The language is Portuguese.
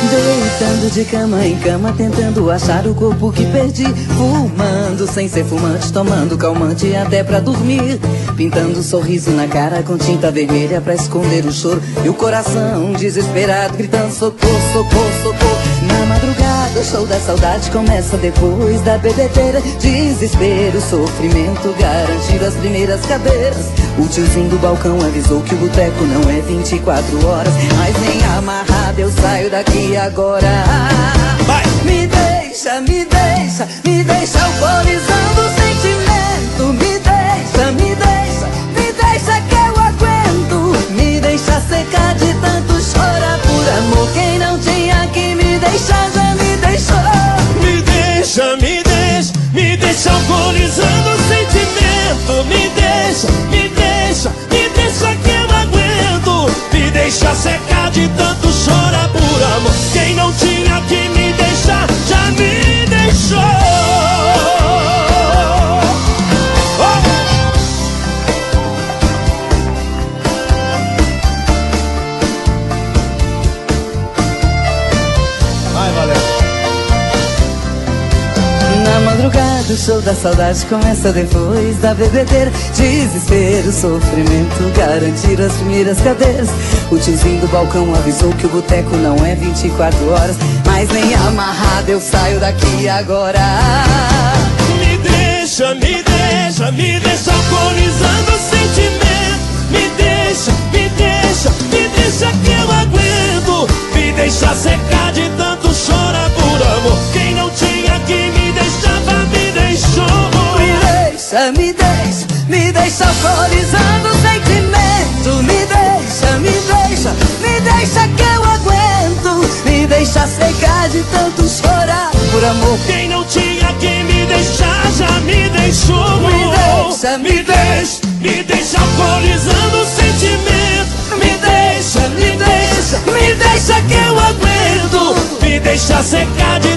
Deitando de cama em cama, tentando achar o corpo que perdi. Fumando sem ser fumante, tomando calmante até pra dormir. Pintando um sorriso na cara com tinta vermelha pra esconder o choro. E o coração desesperado gritando socorro, socorro, socorro. Na madrugada o show da saudade começa depois da bebedeira. Desespero, sofrimento, garantindo as primeiras cadeiras. O tiozinho do balcão avisou que o boteco não é 24 horas. Mas nem amarrado eu saio daqui agora. Vai. Me deixa, me deixa, me deixa alcoolizando o sentimento. Me deixa, me deixa, me deixa que eu aguento. Me deixa secar de tanto chorar por amor. Quem não tinha que me deixar já me deixou. Me deixa, me deixa, me deixa alcoolizando o sentimento. Me deixa, me deixa, me deixa que eu aguento. Me deixa secar de tanto chorar por amor. Quem não tinha que me deixar já me deixou. Vai, Valério. Na madrugada o show da saudade começa depois da bebedeira. Desespero, sofrimento, garantir as primeiras cadeiras. O tiozinho do balcão avisou que o boteco não é 24 horas. Mas nem amarrado eu saio daqui agora. Me deixa, me deixa, me deixa alcoolizando o sentimento. Me deixa, me deixa, me deixa que eu aguento. Me deixa secar de tanto chorar por amor. Quem não tinha que me deixava me deixou. Me deixa, me deixa alcoolizando o sentimento. Me deixa, me deixa, me deixa que eu aguento. Me deixa secar de tanto chorar por amor. Quem não tinha que me deixar já me deixou. Me deixa, me deixa alcoolizando o sentimento. Me deixa, me deixa, me deixa que eu aguento. Me deixa secar de